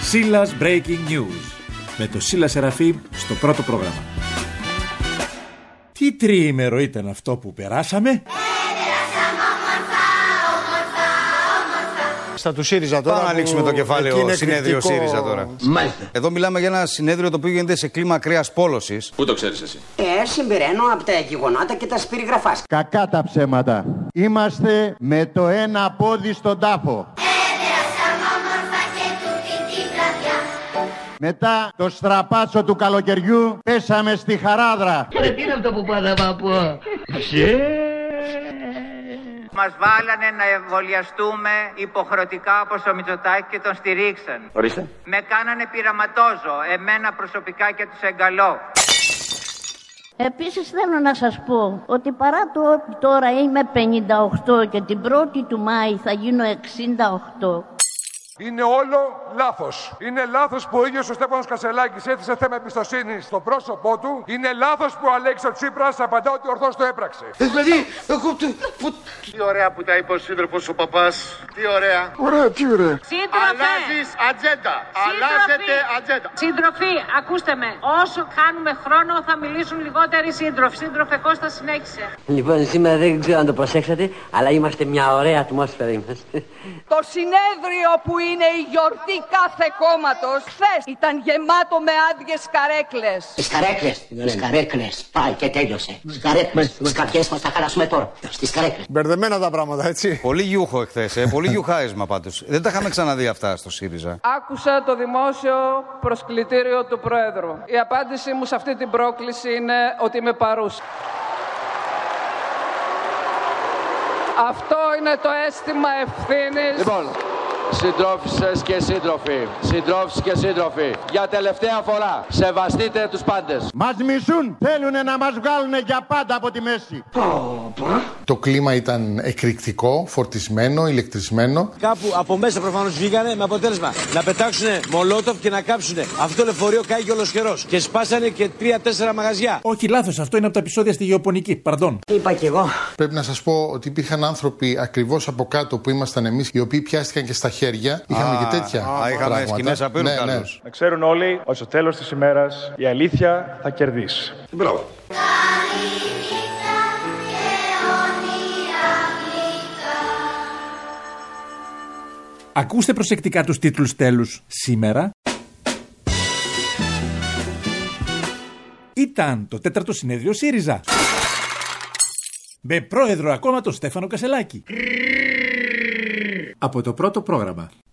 Σίλας Breaking News με το Σίλα Σεραφείμ στο πρώτο πρόγραμμα. Τι τριήμερο ήταν αυτό που περάσαμε. Στα του ΣΥΡΙΖΑ τώρα. Πάμε να ανοίξουμε το κεφάλαιο συνέδριο ΣΥΡΙΖΑ τώρα. Μάλιστα. Εδώ μιλάμε για ένα συνέδριο το οποίο γίνεται σε κλίμα ακραίας πόλωσης. Πού το ξέρεις εσύ? Συμπεραίνω από τα γεγονότα και τα σπυριγραφάς. Κακά τα ψέματα. Είμαστε με το ένα πόδι στον τάφο. Μετά το στραπάτσο του καλοκαιριού πέσαμε στη χαράδρα. Τι είναι αυτό που πάντα να πω? Μας βάλανε να εμβολιαστούμε υποχρεωτικά όπως ο Μητσοτάκης και τον στηρίξαν. Ορίστε. Με κάνανε πειραματόζω, εμένα προσωπικά και τους εγκαλώ. Επίσης θέλω να σας πω ότι παρά το ότι τώρα είμαι 58 και την 1η του Μάη θα γίνω 68. Είναι όλο λάθος. Είναι λάθος που ο ίδιος ο Στέφανος Κασσελάκης έθεσε θέμα εμπιστοσύνης στο πρόσωπό του. Είναι λάθος που ο Αλέξης Τσίπρας απαντά ότι ορθώς το έπραξε. Δηλαδή, εγώ... Τι ωραία που τα είπε ο σύντροφος ο παπάς. Τι ωραία. Ωραία, τι ωραία. Σύντροφε! Αλλάζεις ατζέντα. Αλλάζετε ατζέντα. Σύντροφοι, ακούστε με. Όσο κάνουμε χρόνο θα μιλήσουν λιγότεροι σύντροφοι. Σύντροφε Κώστα, συνέχισε. Λοιπόν, σήμερα δεν ξέρω αν το προσέξατε, αλλά είμαστε μια ωραία ατμόσφαιρα είμαστε. Το συνέδριο που είναι η γιορτή κάθε κόμματος χθες ήταν γεμάτο με άδειες καρέκλες. Τις καρέκλες. Πάει και τέλειωσε. Τις καρδιές μας θα χαλάσουμε τώρα. Στις καρέκλες. Μπερδεμένα τα πράγματα, έτσι. Πολύ γιούχο εχθές, πολύ γιουχάρισμα πάντως. Δεν τα είχαμε ξαναδεί αυτά στο ΣΥΡΙΖΑ. Άκουσα το δημόσιο προσκλητήριο του Πρόεδρου. Η απάντησή μου σε αυτή την πρόκληση είναι ότι είμαι παρούσα. Αυτό είναι το αίσθημα ευθύνης. Λοιπόν, συντρόφισσες και σύντροφοι, συντρόφισσες και σύντροφοι, για τελευταία φορά, σεβαστείτε τους πάντες. Μας μισούν, θέλουνε να μας βγάλουνε για πάντα από τη μέση. Το κλίμα ήταν εκρηκτικό, φορτισμένο, ηλεκτρισμένο. Κάπου από μέσα προφανώς βγήκανε με αποτέλεσμα να πετάξουνε μολότοφ και να κάψουνε. Αυτό το λεωφορείο κάηκε ολοσχερός και σπάσανε και 3-4 μαγαζιά. Όχι, λάθος, αυτό είναι από τα επεισόδια στη Γεωπονική. Παρντών. Είπα κι εγώ. Πρέπει να σας πω ότι υπήρχαν άνθρωποι ακριβώς από κάτω που ήμασταν εμείς, οι οποίοι πιάστηκαν και στα χέρια. Είχαμε και τέτοια Είχαμε σκηνές απείρου καλούς. Να ξέρουν όλοι ότι στο τέλος της ημέρας η αλήθεια θα κερδίσει. Μπράβο. Ακούστε προσεκτικά τους τίτλους τέλους σήμερα. Ήταν το 4ο συνέδριο ΣΥΡΙΖΑ. Με πρόεδρο ακόμα τον Στέφανο Κασσελάκη. Από το πρώτο πρόγραμμα.